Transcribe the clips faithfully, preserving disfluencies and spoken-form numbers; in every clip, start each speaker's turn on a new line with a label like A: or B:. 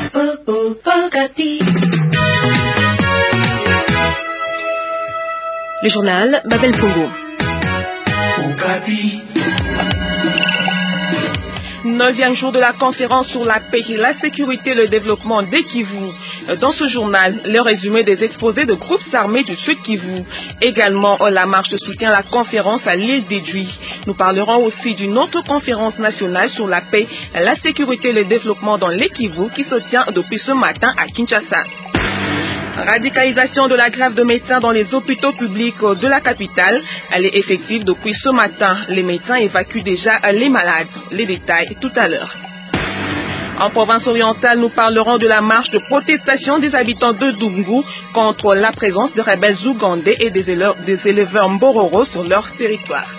A: Le journal Babel Congo. Neuvième jour de la conférence sur la paix, la sécurité et le développement des Kivu. Dans ce journal, le résumé des exposés de groupes armés du Sud Kivu. Également, la marche de soutien à la conférence à l'île d'Idjouï. Nous parlerons aussi d'une autre conférence nationale sur la paix, la sécurité et le développement dans les Kivu qui se tient depuis ce matin à Kinshasa. Radicalisation de la grève de médecins dans les hôpitaux publics de la capitale. Elle est effective depuis ce matin. Les médecins évacuent déjà les malades. Les détails tout à l'heure. En province orientale, nous parlerons de la marche de protestation des habitants de Dungu contre la présence de rebelles ougandais et des éleveurs, des éleveurs Mbororo sur leur territoire.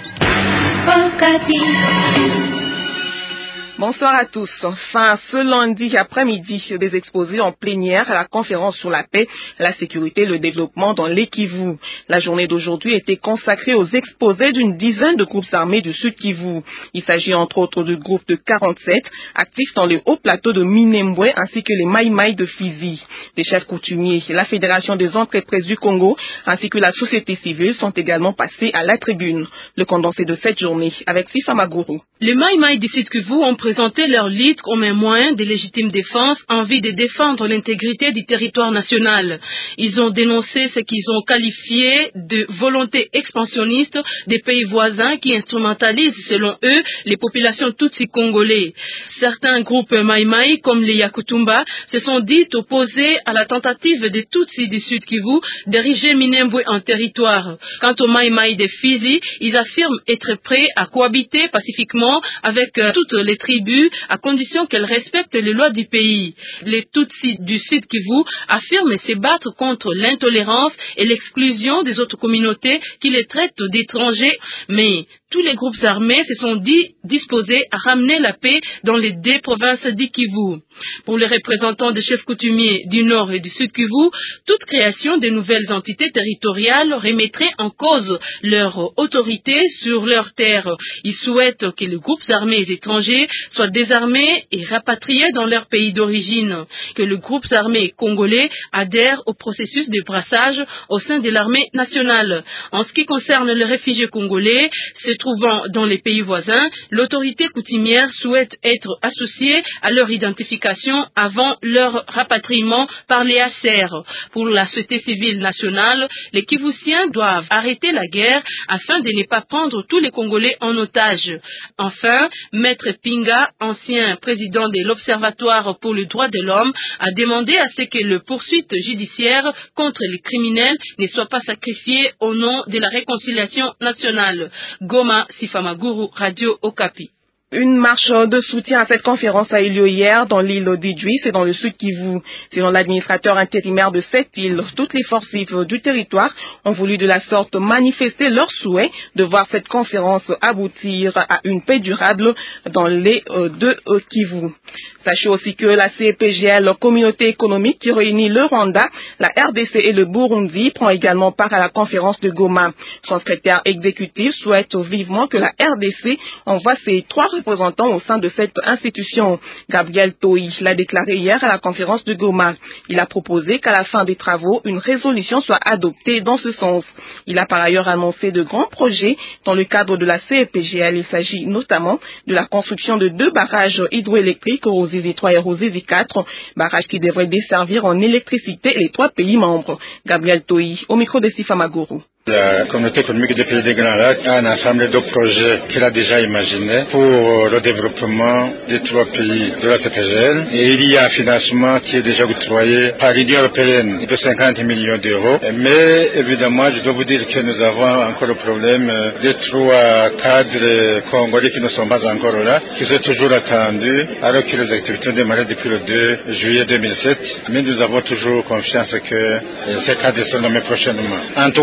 A: Bonsoir à tous. Fin ce lundi après-midi des exposés en plénière à la conférence sur la paix, la sécurité et le développement dans les Kivu. La journée d'aujourd'hui était consacrée aux exposés d'une dizaine de groupes armés du Sud Kivu. Il s'agit entre autres du groupe de quarante-sept, actifs dans le haut plateau de Minembwe ainsi que les Maï Maï de Fizi. Les chefs coutumiers, la Fédération des entreprises du Congo ainsi que la société civile sont également passés à la tribune. Le condensé de cette journée avec Fifa Maguru.
B: Les Maï Maï du Sud Kivu ont présenté leur lead comme un moyen de légitime défense en vue de défendre l'intégrité du territoire national. Ils ont dénoncé ce qu'ils ont qualifié de volonté expansionniste des pays voisins qui instrumentalisent, selon eux, les populations tutsi congolais. Certains groupes Maï Maï, comme les Yakutumba, se sont dit opposés à la tentative des Tutsis du Sud Kivu d'ériger Minembwe en territoire. Quant aux Maï Maï de Fizi, ils affirment être prêts à cohabiter pacifiquement avec euh, toutes les tribus à condition qu'elles respectent les lois du pays. Les Tutsis du Sud Kivu affirment se battre contre l'intolérance et l'exclusion des autres communautés qui les traitent d'étrangers, mais tous les groupes armés se sont dit disposés à ramener la paix dans les deux provinces du Kivu. Pour les représentants des chefs coutumiers du Nord et du Sud Kivu, toute création de nouvelles entités territoriales remettrait en cause leur autorité sur leurs terres. Ils souhaitent que les groupes armés étrangers soient désarmés et rapatriés dans leur pays d'origine, que les groupes armés congolais adhèrent au processus de brassage au sein de l'armée nationale. En ce qui concerne les réfugiés congolais se trouvant dans les pays voisins, l'autorité coutumière souhaite être associée à leur identification avant leur rapatriement par les A C R. Pour la société civile nationale, les Kivusiens doivent arrêter la guerre afin de ne pas prendre tous les Congolais en otage. Enfin, Maître Pinga, ancien président de l'Observatoire pour les droits de l'homme, a demandé à ce que le poursuite judiciaire contre les criminels ne soit pas sacrifiée au nom de la réconciliation nationale. Goma, Sifamaguru, Radio Okapi.
A: Une marche de soutien à cette conférence a eu lieu hier dans l'île d'Idjouï, c'est dans le Sud Kivu. Selon l'administrateur intérimaire de cette île, toutes les forces vives du territoire ont voulu de la sorte manifester leur souhait de voir cette conférence aboutir à une paix durable dans les euh, deux euh, Kivu. Sachez aussi que la C E P G L, communauté économique qui réunit le Rwanda, la R D C et le Burundi, prend également part à la conférence de Goma. Son secrétaire exécutif souhaite vivement que la R D C envoie ses trois représentants au sein de cette institution. Gabriel Toï l'a déclaré hier à la conférence de Goma. Il a proposé qu'à la fin des travaux, une résolution soit adoptée dans ce sens. Il a par ailleurs annoncé de grands projets dans le cadre de la C E P G L. Il s'agit notamment de la construction de deux barrages hydroélectriques aux Ruzizi trois et Ruzizi quatre, barrages qui devraient desservir en électricité les trois pays membres. Gabriel Toï, au micro de Sifa Maguru.
C: La communauté économique des pays des Grands Lacs a un ensemble de projets qu'elle a déjà imaginés pour le développement des trois pays de la C P G L. Et il y a un financement qui est déjà octroyé par l'Union européenne de cinquante millions d'euros. Mais évidemment, je dois vous dire que nous avons encore le problème des trois cadres congolais qui ne sont pas encore là, qui sont toujours attendus, alors que les activités ont démarré depuis le deux juillet deux mille sept. Mais nous avons toujours confiance que ces cadres seront nommés prochainement. En tout cas,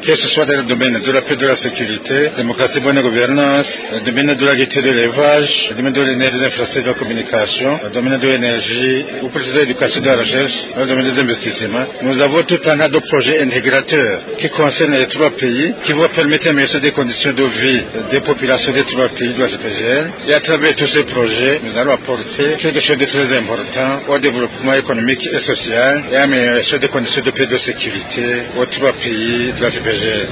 C: que ce soit dans le domaine de la paix et de la sécurité, démocratie, bonne gouvernance, le domaine de l'agriculture et de l'élevage, le domaine de l'énergie, de l'infrastructure et de la communication, le domaine de l'énergie, ou plus de l'éducation et de la recherche, le domaine des investissements. Nous avons tout un tas de projets intégrateurs qui concernent les trois pays, qui vont permettre d'améliorer des conditions de vie des populations des trois pays de la C P G L. Et à travers tous ces projets, nous allons apporter quelque chose de très important au développement économique et social et améliorer des conditions de paix et de sécurité aux trois pays de la C P G L.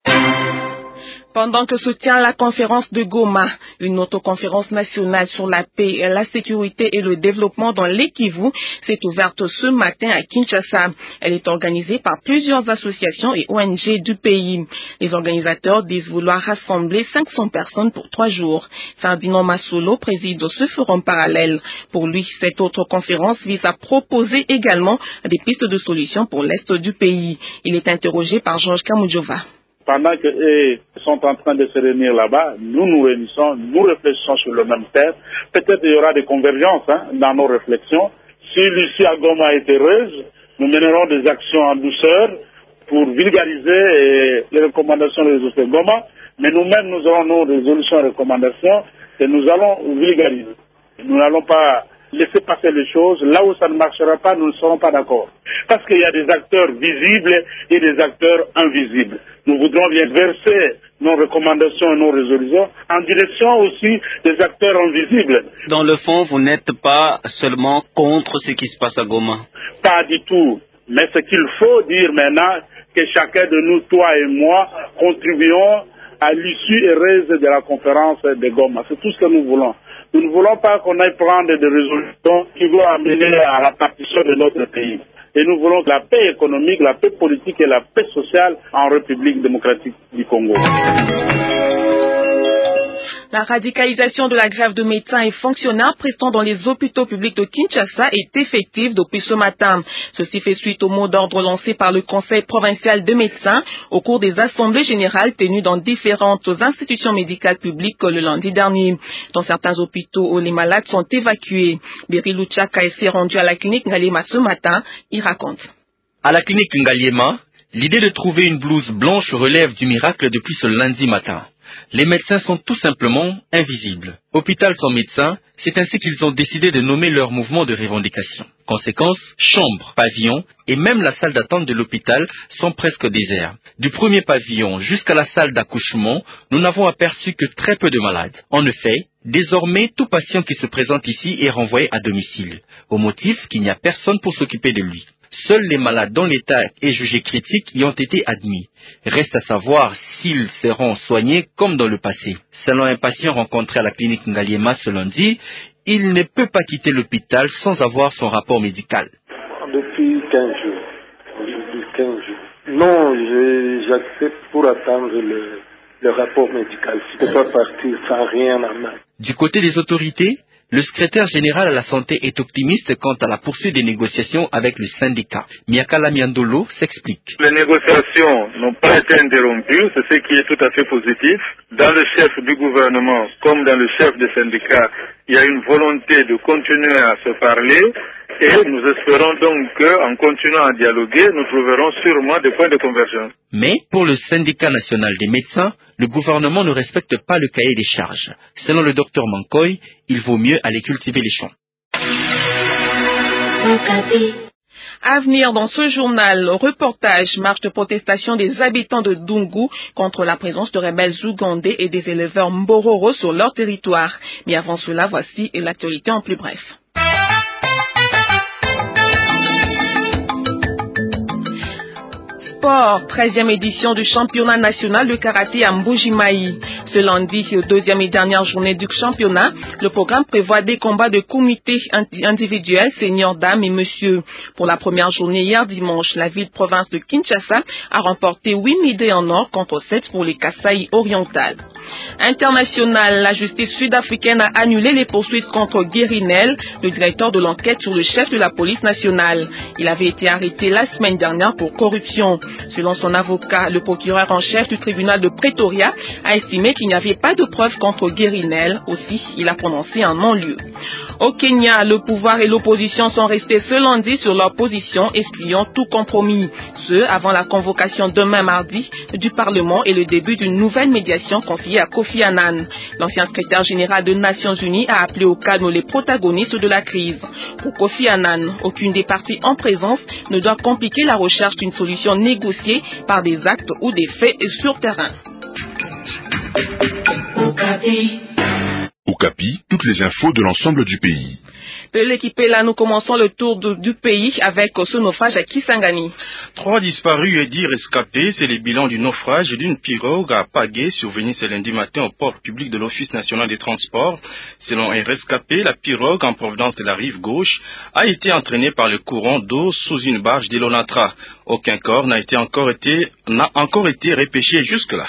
A: Pendant que se tient la conférence de Goma, une autre conférence nationale sur la paix, la sécurité et le développement dans les Kivu s'est ouverte ce matin à Kinshasa. Elle est organisée par plusieurs associations et O N G du pays. Les organisateurs disent vouloir rassembler cinq cents personnes pour trois jours. Ferdinand Massolo préside ce forum parallèle. Pour lui, cette autre conférence vise à proposer également des pistes de solutions pour l'Est du pays. Il est interrogé par Georges Kamujova.
D: Pendant qu'ils sont en train de se réunir là-bas, nous nous réunissons, nous réfléchissons sur le même thème. Peut-être il y aura des convergences hein, dans nos réflexions. Si Lucie à Goma est heureuse, nous mènerons des actions en douceur pour vulgariser les recommandations des autres de Goma. Mais nous-mêmes, nous aurons nos résolutions et recommandations et nous allons vulgariser. Nous n'allons pas laisser passer les choses. Là où ça ne marchera pas, nous ne serons pas d'accord. Parce qu'il y a des acteurs visibles et des acteurs invisibles. Nous voudrons bien verser nos recommandations et nos résolutions en direction aussi des acteurs invisibles.
E: Dans le fond, vous n'êtes pas seulement contre ce qui se passe à Goma?
D: Pas du tout. Mais ce qu'il faut dire maintenant, que chacun de nous, toi et moi, contribuons à l'issue heureuse de la conférence de Goma. C'est tout ce que nous voulons. Nous ne voulons pas qu'on aille prendre des résolutions qui vont amener à la partition de notre pays. Et nous voulons la paix économique, la paix politique et la paix sociale en République démocratique du Congo.
A: La radicalisation de la grève de médecins et fonctionnaires prestant dans les hôpitaux publics de Kinshasa est effective depuis ce matin. Ceci fait suite au mot d'ordre lancé par le Conseil provincial de médecins au cours des assemblées générales tenues dans différentes institutions médicales publiques le lundi dernier. Dans certains hôpitaux où les malades sont évacués. Berry Luchaka s'est rendu à la clinique Ngaliema ce matin. Il raconte.
F: À la clinique Ngaliema, l'idée de trouver une blouse blanche relève du miracle depuis ce lundi matin. Les médecins sont tout simplement invisibles. Hôpital sans médecins, c'est ainsi qu'ils ont décidé de nommer leur mouvement de revendication. Conséquence, chambres, pavillons et même la salle d'attente de l'hôpital sont presque déserts. Du premier pavillon jusqu'à la salle d'accouchement, nous n'avons aperçu que très peu de malades. En effet, désormais, tout patient qui se présente ici est renvoyé à domicile, au motif qu'il n'y a personne pour s'occuper de lui. Seuls les malades dont l'état est jugé critique y ont été admis. Reste à savoir s'ils seront soignés comme dans le passé. Selon un patient rencontré à la clinique Ngaliema ce lundi, il ne peut pas quitter l'hôpital sans avoir son rapport médical.
G: Depuis quinze jours. Depuis quinze jours. Non, j'accepte pour attendre le, le rapport médical. Je ne peux pas partir sans rien à main.
F: Du côté des autorités, le secrétaire général à la santé est optimiste quant à la poursuite des négociations avec le syndicat. Miakala Miandolo s'explique.
H: Les négociations n'ont pas été interrompues, c'est ce qui est tout à fait positif. Dans le chef du gouvernement comme dans le chef des syndicats, il y a une volonté de continuer à se parler et nous espérons donc qu'en continuant à dialoguer, nous trouverons sûrement des points de convergence.
F: Mais pour le syndicat national des médecins, le gouvernement ne respecte pas le cahier des charges. Selon le docteur Mankoy, il vaut mieux aller cultiver les champs.
A: À venir dans ce journal, reportage, marche de protestation des habitants de Dungu contre la présence de rebelles ougandais et des éleveurs Mbororo sur leur territoire. Mais avant cela, voici l'actualité en plus bref. treizième édition du championnat national de karaté à Mbuji-Mayi. Ce lundi, deuxième et dernière journée du championnat, le programme prévoit des combats de comités individuels, seniors, dames et messieurs. Pour la première journée hier dimanche, la ville-province de Kinshasa a remporté huit médailles en or contre sept pour les Kasaï orientales. International, la justice sud-africaine a annulé les poursuites contre Guérinel, le directeur de l'enquête sur le chef de la police nationale. Il avait été arrêté la semaine dernière pour corruption. Selon son avocat, le procureur en chef du tribunal de Pretoria a estimé qu'il n'y avait pas de preuves contre Guérinel. Aussi, il a prononcé un non-lieu. Au Kenya, le pouvoir et l'opposition sont restés ce lundi sur leur position, excluant tout compromis. Ce, avant la convocation demain mardi du Parlement et le début d'une nouvelle médiation confiée à Kofi Annan. L'ancien secrétaire général des Nations Unies a appelé au calme les protagonistes de la crise. Pour Kofi Annan, aucune des parties en présence ne doit compliquer la recherche d'une solution négociée par des actes ou des faits sur terrain.
I: Okapi, toutes les infos de l'ensemble du pays.
A: De l'équipe là, nous commençons le tour de, du pays avec ce naufrage à Kisangani.
J: Trois disparus et dix rescapés, c'est le bilan du naufrage d'une pirogue à Pagué survenu ce lundi matin au port public de l'Office national des transports. Selon un rescapé, la pirogue en provenance de la rive gauche a été entraînée par le courant d'eau sous une barge de l'Onatra. Aucun corps n'a été encore été, n'a encore été repêché jusque-là.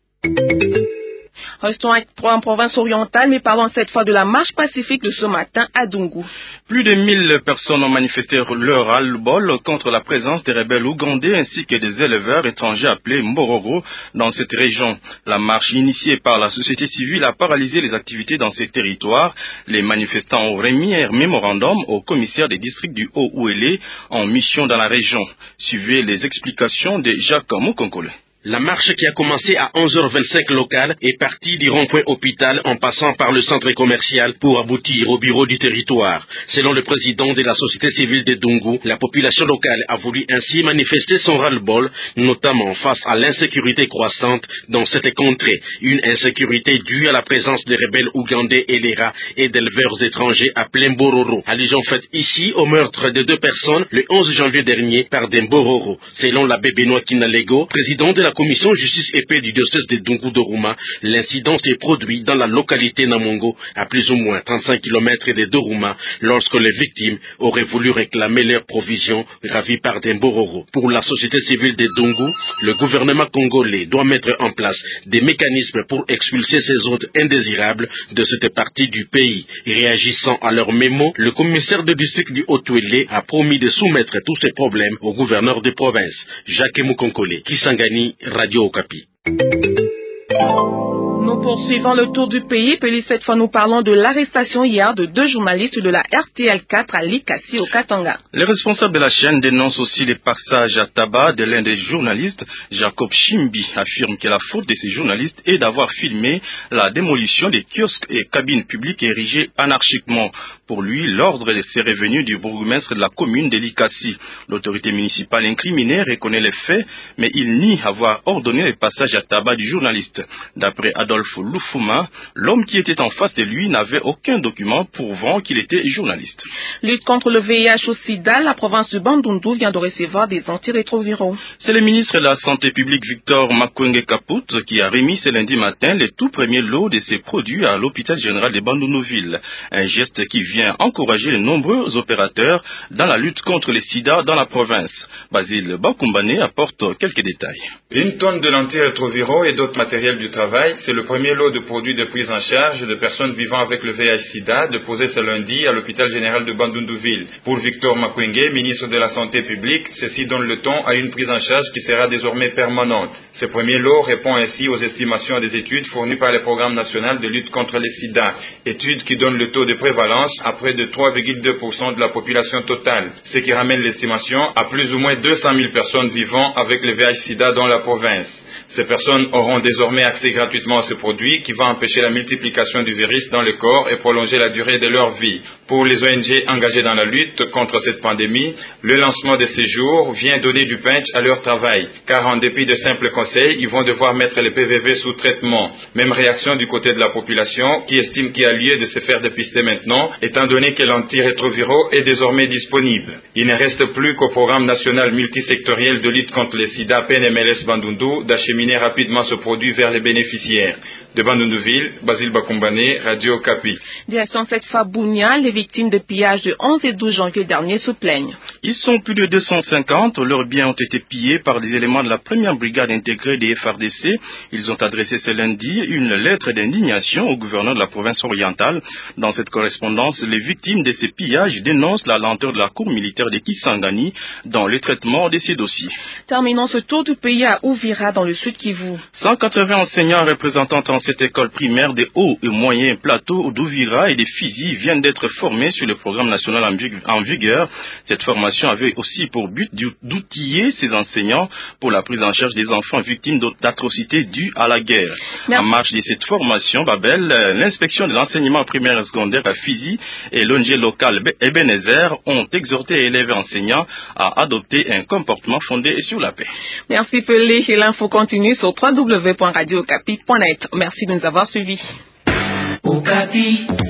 A: Restons en province orientale, mais parlons cette fois de la marche pacifique de ce matin à Dungu.
J: Plus de mille personnes ont manifesté leur ras-le-bol contre la présence des rebelles ougandais ainsi que des éleveurs étrangers appelés Mbororo dans cette région. La marche initiée par la société civile a paralysé les activités dans ces territoires. Les manifestants ont remis un mémorandum au commissaire des districts du Haut-Ouélé en mission dans la région. Suivez les explications de Jacques Moukonkole.
K: La marche qui a commencé à onze heures vingt-cinq locales est partie du rond-point hôpital en passant par le centre commercial pour aboutir au bureau du territoire. Selon le président de la société civile de Dungu, la population locale a voulu ainsi manifester son ras-le-bol, notamment face à l'insécurité croissante dans cette contrée. Une insécurité due à la présence des rebelles ougandais et les rats et d'éleveurs étrangers appelés Mbororo. Allusion faite ici au meurtre de deux personnes le onze janvier dernier par des Mbororo. Selon l'abbé Benoît Kinalego, président de la commission justice et paix du diocèse de Dungu-Doruma, l'incident s'est produit dans la localité Namongo, à plus ou moins trente-cinq kilomètres de Doruma, lorsque les victimes auraient voulu réclamer leurs provisions ravies par des Mbororo. Pour la société civile de Dungu, le gouvernement congolais doit mettre en place des mécanismes pour expulser ces hôtes indésirables de cette partie du pays. Réagissant à leur mémo, le commissaire de district du Haut-Ouélé a promis de soumettre tous ces problèmes au gouverneur de province, Jacques Moukonkole, Kisangani, Radio Okapi.
A: Nous poursuivons le tour du pays, puis cette fois nous parlons de l'arrestation hier de deux journalistes de la R T L quatre à Likasi au Katanga.
J: Les responsables de la chaîne dénoncent aussi les passages à tabac de l'un des journalistes. Jacob Chimbi affirme que la faute de ces journalistes est d'avoir filmé la démolition des kiosques et cabines publiques érigées anarchiquement. Pour lui, l'ordre serait venu du bourgmestre de la commune de Likasi. L'autorité municipale incriminée reconnaît les faits, mais il nie avoir ordonné le passage à tabac du journaliste. D'après Adolphe Lufuma, l'homme qui était en face de lui n'avait aucun document prouvant qu'il était journaliste.
A: Lutte contre le V I H au sida, la province de Bandundu vient de recevoir des antirétroviraux.
J: C'est le ministre de la Santé publique Victor Makwenge Kaput qui a remis ce lundi matin les tout premiers lots de ces produits à l'hôpital général de Bandundu-Ville. Un geste qui vient encourager les nombreux opérateurs dans la lutte contre le sida dans la province. Basile Bakumbane apporte quelques détails.
L: Une tonne de l'antirétroviraux et d'autres matériels du travail, c'est le premier lot de produits de prise en charge de personnes vivant avec le V I H-Sida déposé ce lundi à l'hôpital général de Bandundu-Ville. Pour Victor Makwenge, ministre de la Santé publique, ceci donne le ton à une prise en charge qui sera désormais permanente. Ce premier lot répond ainsi aux estimations des études fournies par le programme national de lutte contre le sida, études qui donnent le taux de prévalence à près de trois virgule deux pour cent de la population totale, ce qui ramène l'estimation à plus ou moins deux cent mille personnes vivant avec le V I H-Sida dans la province. Ces personnes auront désormais accès gratuitement à ce produit qui va empêcher la multiplication du virus dans le corps et prolonger la durée de leur vie. Pour les O N G engagées dans la lutte contre cette pandémie, le lancement de ces jours vient donner du punch à leur travail, car en dépit de simples conseils, ils vont devoir mettre les P V V sous traitement. Même réaction du côté de la population qui estime qu'il y a lieu de se faire dépister maintenant, étant donné que l'antirétroviraux est désormais disponible. Il ne reste plus qu'au programme national multisectoriel de lutte contre le sida P N M L S Bandundu d'acheminer rapidement ce produit vers les bénéficiaires. De Bandundu-Ville, Basile Bakumbane, Radio Okapi.
A: Direction cette fois Bounia, les victimes de pillage de onze et douze janvier dernier se plaignent.
J: Ils sont plus de deux cent cinquante. Leurs biens ont été pillés par des éléments de la première brigade intégrée des F R D C. Ils ont adressé ce lundi une lettre d'indignation au gouverneur de la province orientale. Dans cette correspondance, les victimes de ces pillages dénoncent la lenteur de la cour militaire de Kisangani dans le traitement de ces dossiers.
A: Terminons ce tour du pays à Uvira dans le sud Kivu.
J: cent quatre-vingts enseignants représentant dans cette école primaire des hauts et moyens plateaux d'Uvira et des Fizi viennent d'être formés sur le programme national en vigueur. Cette formation avait aussi pour but d'outiller ces enseignants pour la prise en charge des enfants victimes d'atrocités dues à la guerre.
A: Merci.
J: En marge de cette formation, Babel, l'inspection de l'enseignement primaire et secondaire à Fizi et l'O N G local Ebenezer ont exhorté les élèves et enseignants à adopter un comportement fondé sur la paix.
A: Merci Pelé et l'info continue sur w w w point radio okapi point net. Merci de nous avoir suivis. Okapi.